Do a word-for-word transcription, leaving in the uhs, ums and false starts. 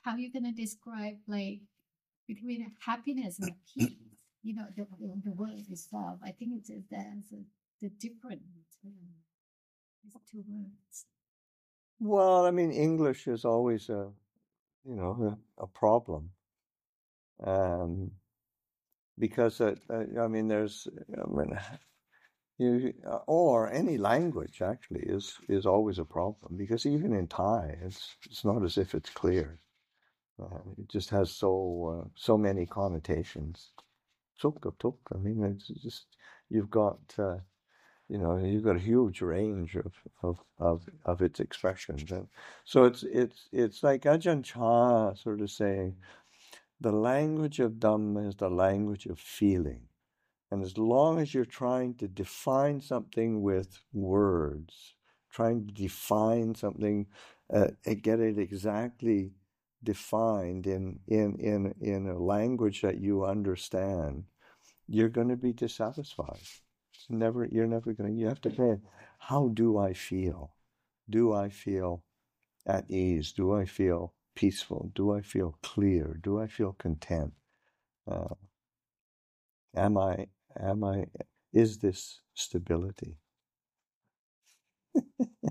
how you gonna describe like between happiness and peace? You know, the the, the word itself. I think it's there's a, the difference between these two words. Well, I mean, English is always a, you know, a, a problem. Um, because it, uh, I mean, there's, I mean, you, uh, or any language actually is is always a problem because even in Thai, it's it's not as if it's clear. Uh, it just has so uh, so many connotations. Tuk tuk. I mean, it's just you've got uh, you know you've got a huge range of of of, of its expressions, and so it's it's it's like Ajahn Chah sort of saying the language of Dhamma is the language of feeling. And as long as you're trying to define something with words, trying to define something, uh, and get it exactly defined in, in, in, in a language that you understand, you're going to be dissatisfied. It's never, you're never going to, you have to say, how do I feel? Do I feel at ease? Do I feel peaceful? Do I feel clear? Do I feel content? Uh, am I, am I, is this stability?